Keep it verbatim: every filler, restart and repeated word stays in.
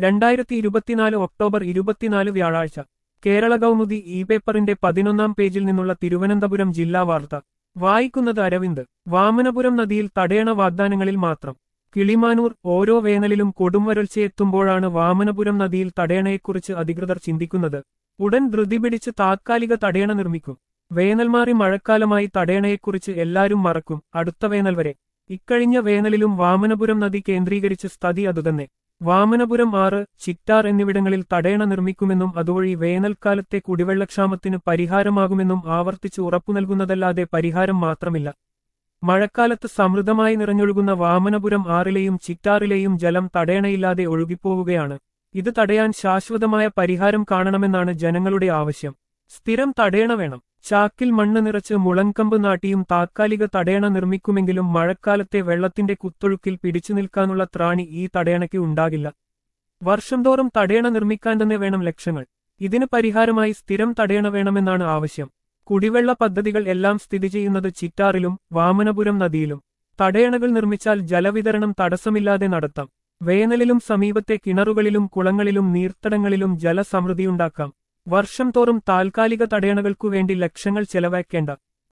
രണ്ടായിരത്തി ഇരുപത്തിനാല് ഒക്ടോബർ ഇരുപത്തിനാല് വ്യാഴാഴ്ച കേരള കൗമുദി ഇ പേപ്പറിന്റെ പതിനൊന്നാം പേജിൽ നിന്നുള്ള തിരുവനന്തപുരം ജില്ലാ വാർത്ത വായിക്കുന്നത് അരവിന്ദ്. വാമനപുരം നദിയിൽ തടയണ വാഗ്ദാനങ്ങളിൽ മാത്രം. കിളിമാനൂർ. ഓരോ വേനലിലും കൊടുംവരൾച്ചയെത്തുമ്പോഴാണ് വാമനപുരം നദിയിൽ തടയണയെക്കുറിച്ച് അധികൃതർ ചിന്തിക്കുന്നത്. ഉടൻ ധൃതി പിടിച്ച് താത്കാലിക തടയണ നിർമ്മിക്കും. വേനൽ മാറി മഴക്കാലമായി തടയണയെക്കുറിച്ച് എല്ലാരും മറക്കും. അടുത്ത വേനൽ വരെ. ഇക്കഴിഞ്ഞ വേനലിലും വാമനപുരം നദി കേന്ദ്രീകരിച്ച് സ്ഥിതി അതുതന്നെ. വാമനപുരം ആറ്, ചിറ്റാർ എന്നിവിടങ്ങളിൽ തടയണ നിർമ്മിക്കുമെന്നും അതുവഴി വേനൽക്കാലത്തെ കുടിവെള്ളക്ഷാമത്തിന് പരിഹാരമാകുമെന്നും ആവർത്തിച്ച് ഉറപ്പു നൽകുന്നതല്ലാതെ പരിഹാരം മാത്രമില്ല. മഴക്കാലത്ത് സമൃദ്ധമായി നിറഞ്ഞൊഴുകുന്ന വാമനപുരം ആറിലെയും ചിറ്റാറിലെയും ജലം തടയണയില്ലാതെ ഒഴുകിപ്പോവുകയാണ്. ഇത് തടയാൻ ശാശ്വതമായ പരിഹാരം കാണണമെന്നാണ് ജനങ്ങളുടെ ആവശ്യം. സ്ഥിരം തടയണ വേണം. ചാക്കിൽ മണ്ണ് നിറച്ച് മുളങ്കമ്പ് നാട്ടിയും താത്കാലിക തടയണ നിർമ്മിക്കുമെങ്കിലും മഴക്കാലത്തെ വെള്ളത്തിന്റെ കുത്തൊഴുക്കിൽ പിടിച്ചു നിൽക്കാനുള്ള ത്രാണി ഈ തടയണയ്ക്ക് ഉണ്ടാകില്ല. വർഷം തോറും തടയണ നിർമ്മിക്കാൻ തന്നെ വേണം ലക്ഷങ്ങൾ. ഇതിന് പരിഹാരമായി സ്ഥിരം തടയണ വേണമെന്നാണ് ആവശ്യം. കുടിവെള്ള പദ്ധതികൾ എല്ലാം സ്ഥിതി ചെയ്യുന്നത് ചിറ്റാറിലും വാമനപുരം നദിയിലും. തടയണകൾ നിർമ്മിച്ചാൽ ജലവിതരണം തടസ്സമില്ലാതെ നടത്താം. വേനലിലും സമീപത്തെ കിണറുകളിലും കുളങ്ങളിലും നീർത്തടങ്ങളിലും ജലസമൃദ്ധിയുണ്ടാക്കാം. വർഷം തോറും താൽക്കാലിക തടയണകൾക്കുവേണ്ടി ലക്ഷങ്ങൾ ചെലവാക്കേണ്ട.